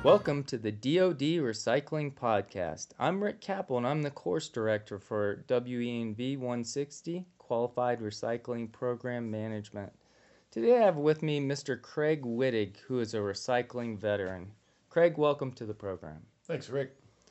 Welcome to the DoD Recycling Podcast. I'm Rick Capel and I'm the course director for WE&B 160, Qualified Recycling Program Management. Today I have with me Mr. Craig Wittig, who is a recycling veteran. Craig, welcome to the program. Thanks, Rick.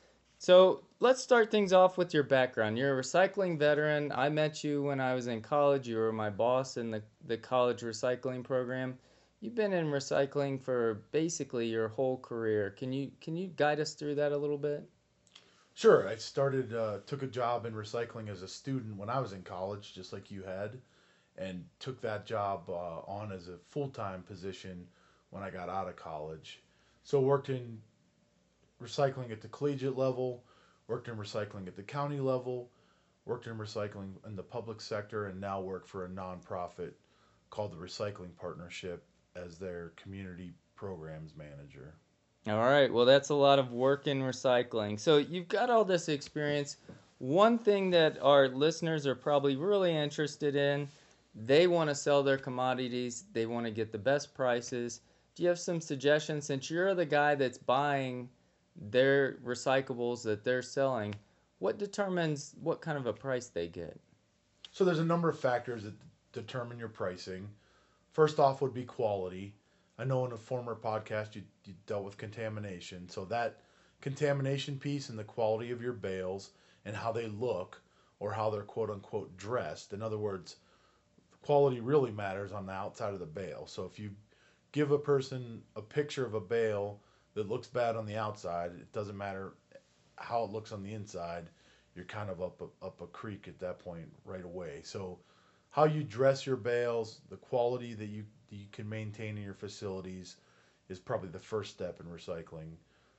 So let's start things off with your background. You're a recycling veteran. I met you when I was in college. You were my boss in the college recycling program. You've been in recycling for basically your whole career. Can you guide us through that a little bit? Sure, took a job in recycling as a student when I was in college, just like you had, and took that job on as a full time position when I got out of college. So, worked in recycling at the collegiate level, worked in recycling at the county level, worked in recycling in the public sector, and now work for a nonprofit called the Recycling Partnership as their community programs manager. All right, well, that's a lot of work in recycling. So you've got all this experience. One thing that our listeners are probably really interested in, they want to sell their commodities, they want to get the best prices. Do you have some suggestions since you're the guy that's buying their recyclables that they're selling? What determines what kind of a price they get? So, there's a number of factors that determine your pricing. First off would be quality. I know in a former podcast you dealt with contamination. So that contamination piece and the quality of your bales and how they look or how they're quote unquote dressed. In other words, quality really matters on the outside of the bale. So if you give a person a picture of a bale that looks bad on the outside, it doesn't matter how it looks on the inside. You're kind of up a creek at that point right away. So how you dress your bales, the quality that you can maintain in your facilities is probably the first step in recycling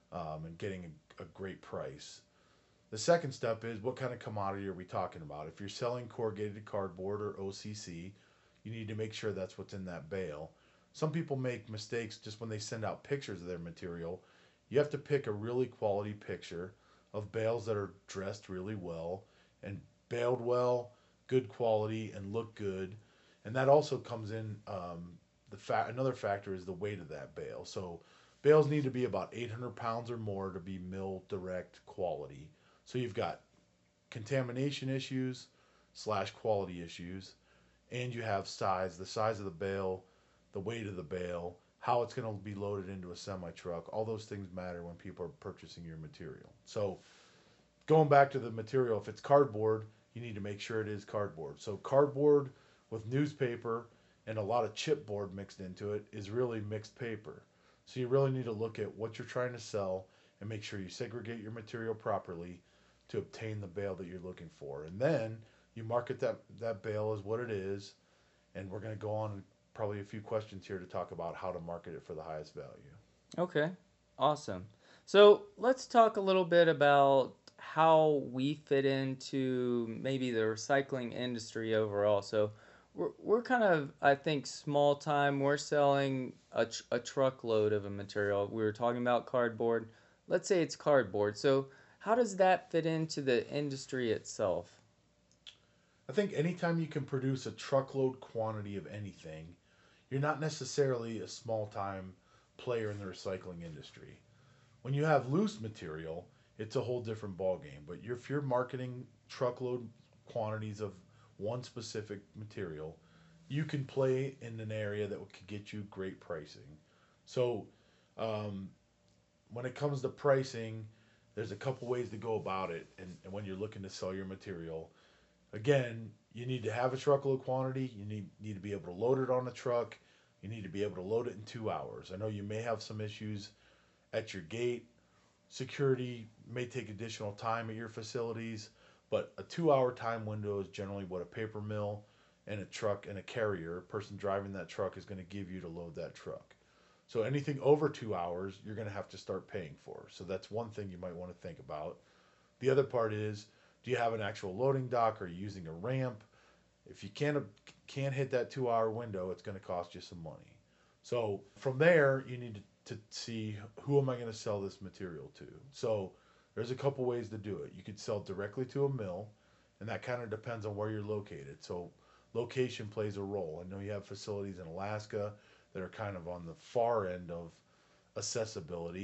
and getting a great price. The second step is what kind of commodity are we talking about? If you're selling corrugated cardboard or OCC, you need to make sure that's what's in that bale. Some people make mistakes just when they send out pictures of their material. You have to pick a really quality picture of bales that are dressed really well and baled well, good quality, and look good. And that also comes in. Another factor is the weight of that bale. So bales need to be about 800 pounds or more to be mill direct quality. So you've got contamination issues slash quality issues, and you have size, the size of the bale, the weight of the bale, how it's going to be loaded into a semi truck. All those things matter when people are purchasing your material. So going back to the material, if it's cardboard, you need to make sure it is cardboard. So cardboard with newspaper and a lot of chipboard mixed into it is really mixed paper. So you really need to look at what you're trying to sell and make sure you segregate your material properly to obtain the bale that you're looking for. And then you market that bale as what it is. And we're going to go on probably a few questions here to talk about how to market it for the highest value. Okay, awesome. So let's talk a little bit about how we fit into maybe the recycling industry overall. So we're kind of, I think, small time. We're selling a truckload of a material. We were talking about cardboard. Let's say it's cardboard. So how does that fit into the industry itself? I think anytime you can produce a truckload quantity of anything, you're not necessarily a small time player in the recycling industry. When you have loose material, it's a whole different ballgame. But if you're marketing truckload quantities of one specific material, you can play in an area that could get you great pricing. So um, when it comes to pricing, there's a couple ways to go about it. And when you're looking to sell your material, again, you need to have a truckload quantity. You need to be able to load it on a truck. You need to be able to load it in 2 hours. I know you may have some issues at your gate. Security may take additional time at your facilities, but a 2 hour time window is generally what a paper mill and a truck and a carrier, a person driving that truck, is going to give you to load that truck. So anything over 2 hours, you're going to have to start paying for. So that's one thing you might want to think about. The other part is, do you have an actual loading dock? Are you using a ramp? If you can't hit that 2 hour window, it's going to cost you some money. So from there, you need to see, who am I going to sell this material to. So there's a couple ways to do it. You could sell directly to a mill, and that kind of depends on where you're located. So location plays a role. I know you have facilities in Alaska that are kind of on the far end of accessibility,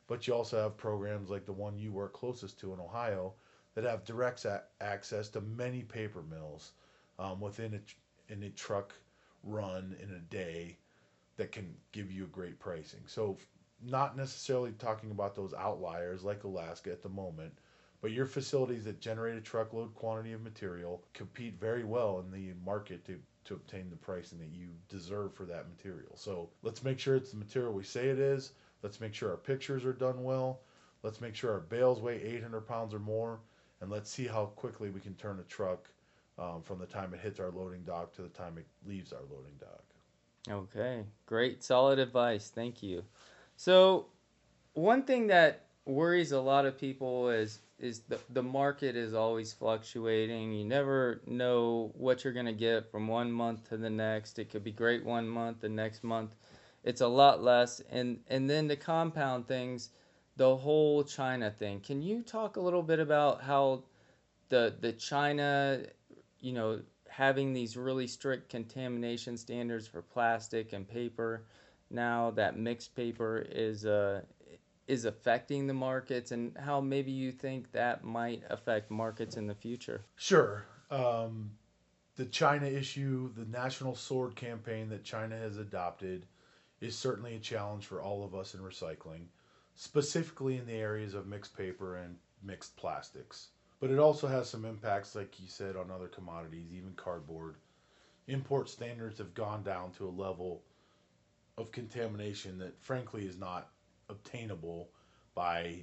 but you also have programs like the one you work closest to in Ohio that have direct access to many paper mills within in a truck run in a day that can give you a great pricing. So, not necessarily talking about those outliers like Alaska at the moment, but your facilities that generate a truckload quantity of material compete very well in the market to obtain the pricing that you deserve for that material. So, let's make sure it's the material we say it is. Let's make sure our pictures are done well. Let's make sure our bales weigh 800 pounds or more. And let's see how quickly we can turn a truck from the time it hits our loading dock to the time it leaves our loading dock. Okay, great, solid advice. Thank you. So, one thing that worries a lot of people is the market is always fluctuating. You never know what you're going to get from one month to the next. It could be great one month, the next month it's a lot less. And then to compound things, the whole China thing. Can you talk a little bit about how the China, you know, having these really strict contamination standards for plastic and paper, now that mixed paper is affecting the markets, and how maybe you think that might affect markets in the future? Sure. The China issue, the national sword campaign that China has adopted, is certainly a challenge for all of us in recycling, specifically in the areas of mixed paper and mixed plastics. But it also has some impacts, like you said, on other commodities, even cardboard. Import standards have gone down to a level of contamination that, frankly, is not obtainable by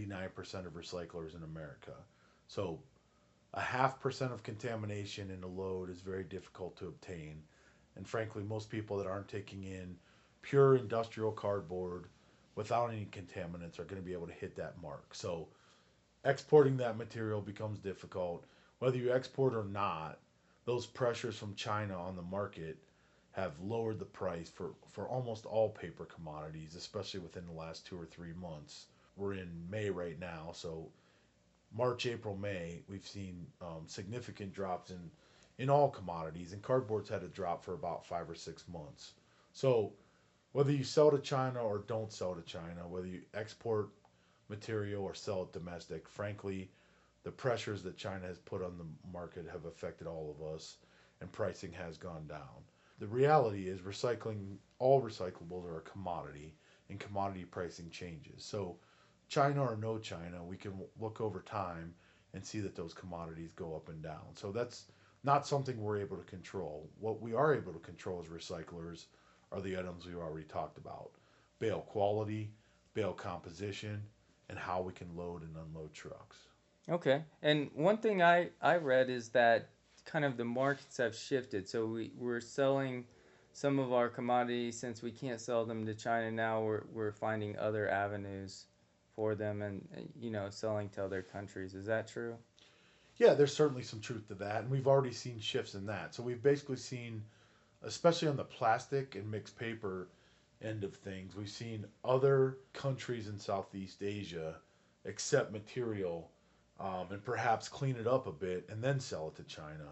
99% of recyclers in America. So, a half percent of contamination in a load is very difficult to obtain. And frankly, most people that aren't taking in pure industrial cardboard without any contaminants are going to be able to hit that mark. So, exporting that material becomes difficult. Whether you export or not, those pressures from China on the market have lowered the price for almost all paper commodities, especially within the last 2 or 3 months. We're in May right now, so March, April, May, we've seen significant drops in all commodities, and cardboard's had a drop for about 5 or 6 months. So whether you sell to China or don't sell to China, whether you export material or sell it domestic, frankly, the pressures that China has put on the market have affected all of us, and pricing has gone down. The reality is, recycling, all recyclables are a commodity, and commodity pricing changes. So, China or no China, we can look over time and see that those commodities go up and down. So, that's not something we're able to control. What we are able to control as recyclers are the items we've already talked about: bale quality, bale composition, and how we can load and unload trucks. Okay. And one thing I read is that kind of the markets have shifted. So we're selling some of our commodities, since we can't sell them to China now, we're finding other avenues for them, and you know, selling to other countries. Is that true? Yeah, there's certainly some truth to that, and we've already seen shifts in that. So we've basically seen, especially on the plastic and mixed paper end of things, we've seen other countries in Southeast Asia accept material and perhaps clean it up a bit and then sell it to China.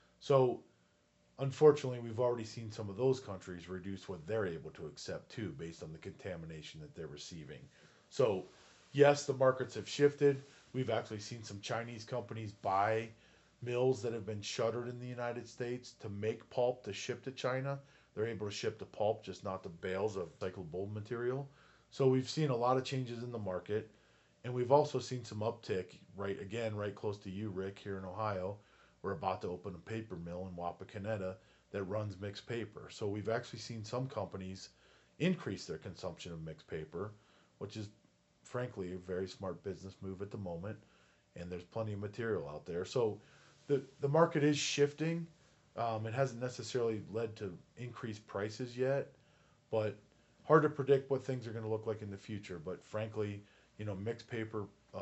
So unfortunately, we've already seen some of those countries reduce what they're able to accept too, based on the contamination that they're receiving. So, yes, the markets have shifted. We've actually seen some Chinese companies buy mills that have been shuttered in the United States to make pulp to ship to China. They're able to ship the pulp, just not the bales of recyclable material. So we've seen a lot of changes in the market, and we've also seen some uptick, right again, right close to you, Rick, here in Ohio. We're about to open a paper mill in Wapakoneta that runs mixed paper. So we've actually seen some companies increase their consumption of mixed paper, which is frankly a very smart business move at the moment. And there's plenty of material out there. So the market is shifting. It hasn't necessarily led to increased prices yet, but hard to predict what things are going to look like in the future. But frankly, mixed paper,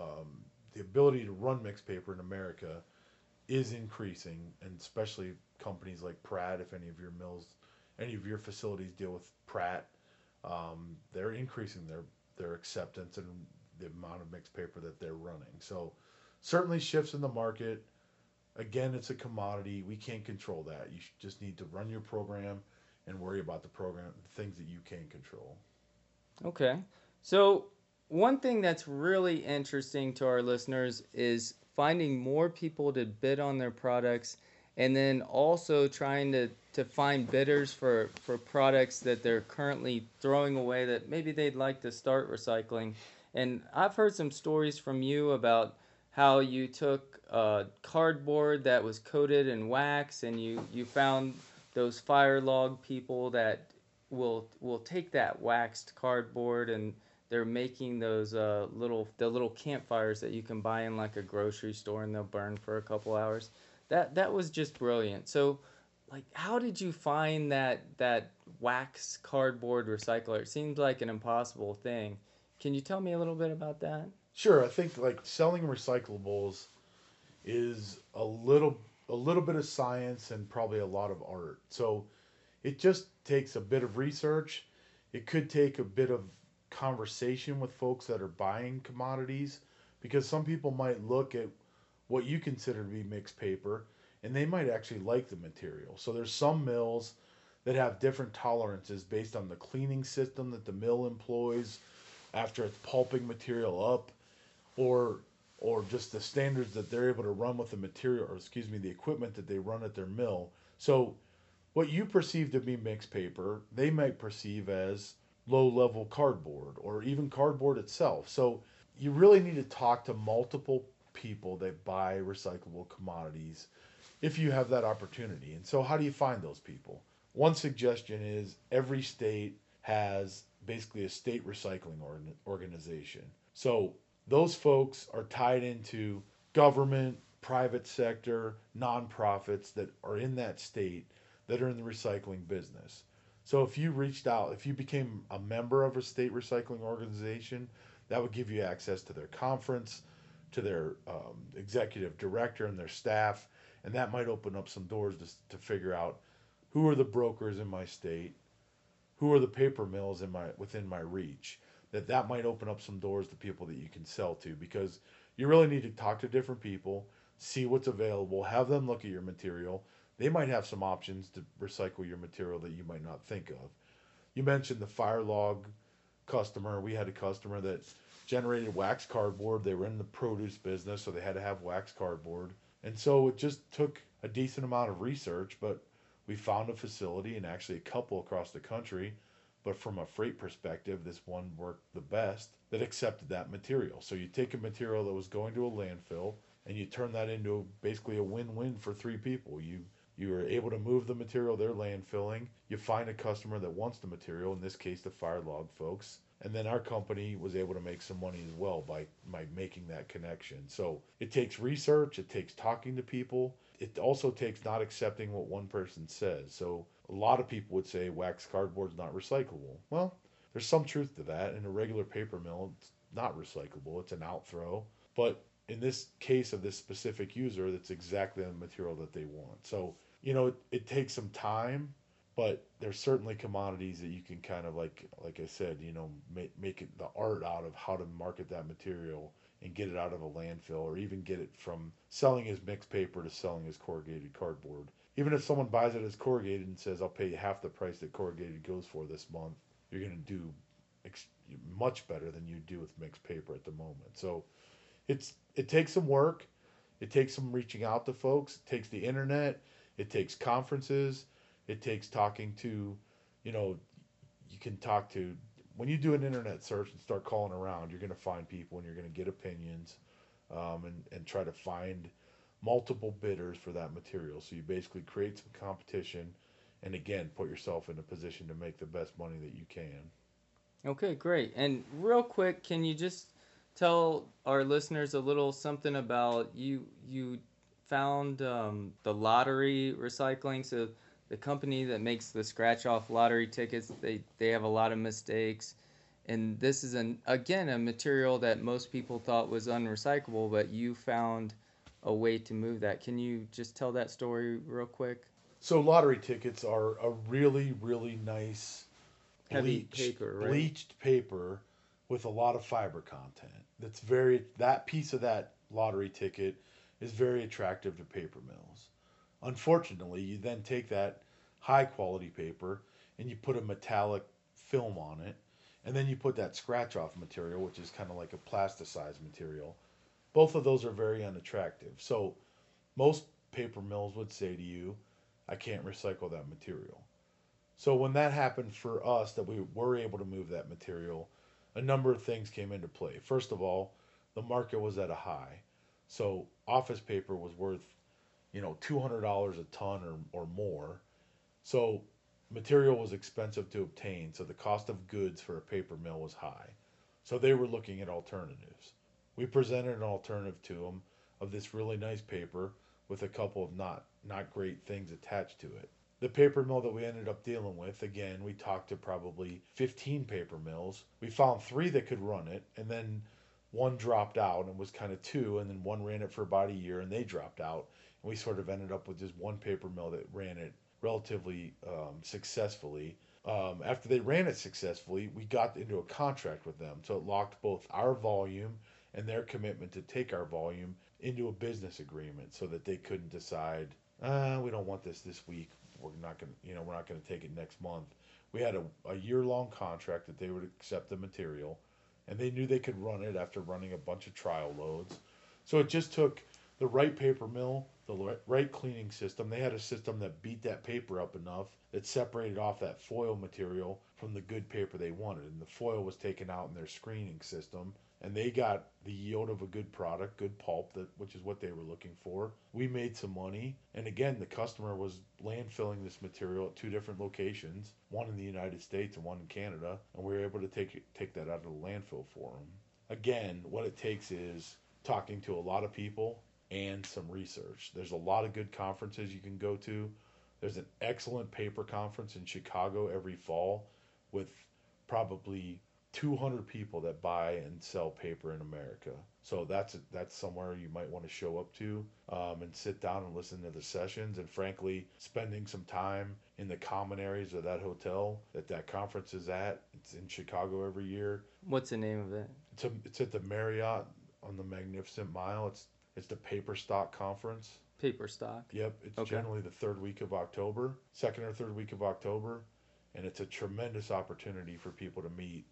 the ability to run mixed paper in America is increasing, and especially companies like Pratt. If any of your mills, any of your facilities deal with Pratt, they're increasing their acceptance and the amount of mixed paper that they're running. So certainly shifts in the market. Again, it's a commodity. We can't control that. You just need to run your program and worry about the things that you can control. Okay. So one thing that's really interesting to our listeners is finding more people to bid on their products, and then also trying to find bidders for products that they're currently throwing away that maybe they'd like to start recycling. And I've heard some stories from you about how you took cardboard that was coated in wax, and you found those fire log people that will take that waxed cardboard, and they're making those little campfires that you can buy in like a grocery store, and they'll burn for a couple hours. That was just brilliant. So, like, how did you find that wax cardboard recycler? It seems like an impossible thing. Can you tell me a little bit about that? Sure, I think like selling recyclables is a little bit of science and probably a lot of art. So it just takes a bit of research. It could take a bit of conversation with folks that are buying commodities, because some people might look at what you consider to be mixed paper and they might actually like the material. So there's some mills that have different tolerances based on the cleaning system that the mill employs after it's pulping material up, or just the standards that they're able to run with the material, or excuse me, the equipment that they run at their mill. So what you perceive to be mixed paper, they might perceive as low level cardboard or even cardboard itself. So you really need to talk to multiple people that buy recyclable commodities if you have that opportunity. And so, how do you find those people? One suggestion is every state has basically a state recycling organization. So, those folks are tied into government, private sector, nonprofits that are in that state that are in the recycling business. So if you reached out, if you became a member of a state recycling organization, that would give you access to their conference, to their executive director and their staff, and that might open up some doors to figure out who are the brokers in my state, who are the paper mills in my within my reach. That might open up some doors to people that you can sell to, because you really need to talk to different people, see what's available, have them look at your material. They might have some options to recycle your material that you might not think of. You mentioned the fire log customer. We had a customer that generated wax cardboard. They were in the produce business, so they had to have wax cardboard. And so it just took a decent amount of research, but we found a facility, and actually a couple across the country. But from a freight perspective, this one worked the best, that accepted that material. So you take a material that was going to a landfill and you turn that into basically a win-win for three people. You are able to move the material they're landfilling. You find a customer that wants the material, in this case, the fire log folks. And then our company was able to make some money as well by making that connection. So it takes research, it takes talking to people. It also takes not accepting what one person says. So a lot of people would say wax cardboard is not recyclable. Well, there's some truth to that. In a regular paper mill, it's not recyclable, it's an outthrow. But in this case of this specific user, that's exactly the material that they want. So it takes some time, but there's certainly commodities that you can kind of like I said, make it the art out of how to market that material and get it out of a landfill, or even get it from selling as mixed paper to selling as corrugated cardboard. Even if someone buys it as corrugated and says, I'll pay you half the price that corrugated goes for this month, you're going to do much better than you do with mixed paper at the moment. So it takes some work. It takes some reaching out to folks. It takes the internet. It takes conferences. It takes talking to, you know, you can talk to, when you do an internet search and start calling around, you're going to find people and you're going to get opinions, and try to find multiple bidders for that material. So you basically create some competition and again, put yourself in a position to make the best money that you can. Okay, great. And real quick, can you just tell our listeners a little something about you found the lottery recycling? So the company that makes the scratch off lottery tickets, they have a lot of mistakes. And this is again a material that most people thought was unrecyclable, but you found a way to move that. Can you just tell that story real quick? So lottery tickets are a really, really nice Heavy paper, right? bleached paper with a lot of fiber content. That piece of that lottery ticket is very attractive to paper mills. Unfortunately, you then take that high quality paper and you put a metallic film on it, And then you put that scratch off material, which is kind of like a plasticized material. Both of those are very unattractive. So most paper mills would say to you, I can't recycle that material. So when that happened for us, that we were able to move that material, a number of things came into play. First of all, the market was at a high. So office paper was worth, $200 a ton or more. So material was expensive to obtain, so the cost of goods for a paper mill was high. So they were looking at alternatives. We presented an alternative to them of this really nice paper with a couple of not great things attached to it. The paper mill that we ended up dealing with, again, we talked to probably 15 paper mills. We found three that could run it, and then one dropped out and was kind of two, and then one ran it for about a year and they dropped out. And we sort of ended up with just one paper mill that ran it relatively successfully. After they ran it successfully, we got into a contract with them. So it locked both our volume and their commitment to take our volume into a business agreement so that they couldn't decide, we don't want this week. We're not going to take it next month. We had a year long contract that they would accept the material, and they knew they could run it after running a bunch of trial loads. So it just took the right paper mill, the right cleaning system. They had a system that beat that paper up enough that separated off that foil material from the good paper they wanted. And the foil was taken out in their screening system. And they got the yield of a good product, good pulp, which is what they were looking for. We made some money. And again, the customer was landfilling this material at two different locations, one in the United States and one in Canada. And we were able to take that out of the landfill for them. Again, what it takes is talking to a lot of people and some research. There's a lot of good conferences you can go to. There's an excellent paper conference in Chicago every fall with probably 200 people that buy and sell paper in America. So that's somewhere you might want to show up to and sit down and listen to the sessions. And frankly, spending some time in the common areas of that hotel that conference is at. It's in Chicago every year. What's the name of it? It's at the Marriott on the Magnificent Mile. It's the Paper Stock Conference. Paper stock. Yep, it's Okay. generally the third week of October, second or third week of October, and it's a tremendous opportunity for people to meet,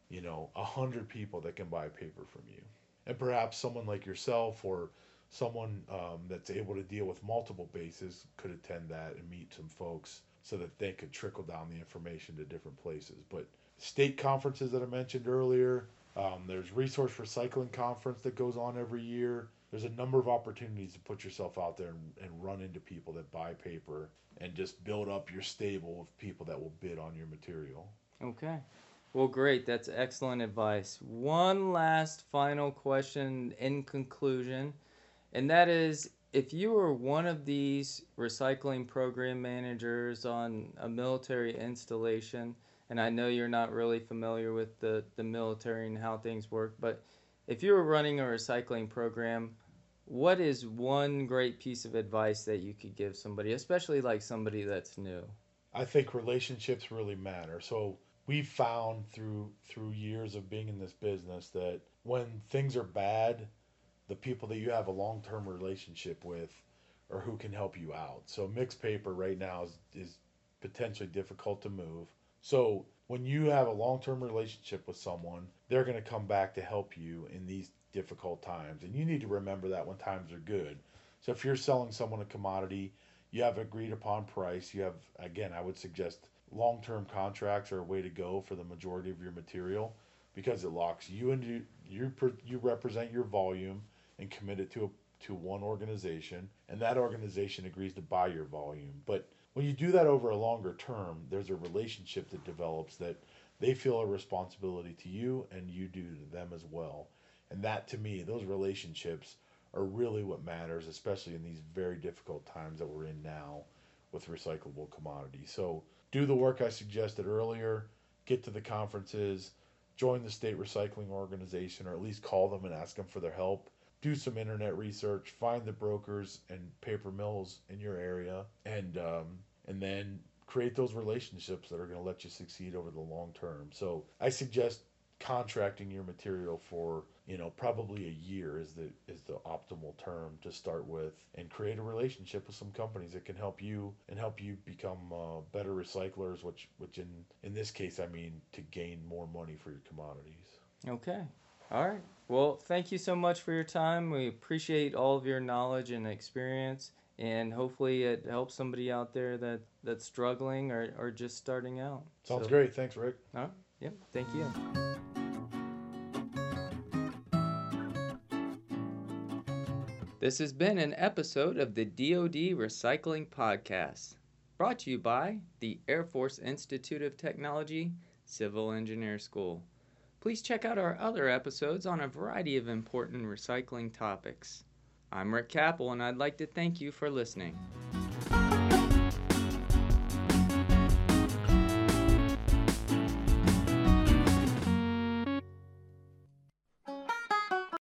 100 people that can buy paper from you, and perhaps someone like yourself or someone that's able to deal with multiple bases could attend that and meet some folks so that they could trickle down the information to different places. But state conferences that I mentioned earlier, there's Resource Recycling Conference that goes on every year. There's a number of opportunities to put yourself out there and run into people that buy paper and just build up your stable of people that will bid on your material. Okay. Well, great. That's excellent advice. One last final question in conclusion, and that is if you were one of these recycling program managers on a military installation, and I know you're not really familiar with the military and how things work, but if you were running a recycling program, what is one great piece of advice that you could give somebody, especially like somebody that's new? I think relationships really matter. So we've found through years of being in this business that when things are bad, the people that you have a long-term relationship with or who can help you out. So mixed paper right now is potentially difficult to move. So when you have a long-term relationship with someone, they're going to come back to help you in these difficult times. And you need to remember that when times are good. So if you're selling someone a commodity, you have agreed upon price. You have, again, I would suggest long-term contracts are a way to go for the majority of your material because it locks you into you represent your volume and commit it to one organization, and that organization agrees to buy your volume. But when you do that over a longer term, there's a relationship that develops that they feel a responsibility to you and you do to them as well. And that to me, those relationships are really what matters, especially in these very difficult times that we're in now with recyclable commodities. So do the work I suggested earlier, get to the conferences, join the state recycling organization, or at least call them and ask them for their help. Do some internet research, find the brokers and paper mills in your area, and then create those relationships that are going to let you succeed over the long term. So I suggest contracting your material for probably a year is the optimal term to start with, and create a relationship with some companies that can help you become better recyclers, which in this case I mean to gain more money for your commodities. Okay. All right. Well, thank you so much for your time. We appreciate all of your knowledge and experience, and hopefully it helps somebody out there that's struggling or just starting out. Sounds great. Thanks, Rick. All right. Yep. Thank you. This has been an episode of the DoD Recycling Podcast, brought to you by the Air Force Institute of Technology, Civil Engineer School. Please check out our other episodes on a variety of important recycling topics. I'm Rick Capel, and I'd like to thank you for listening.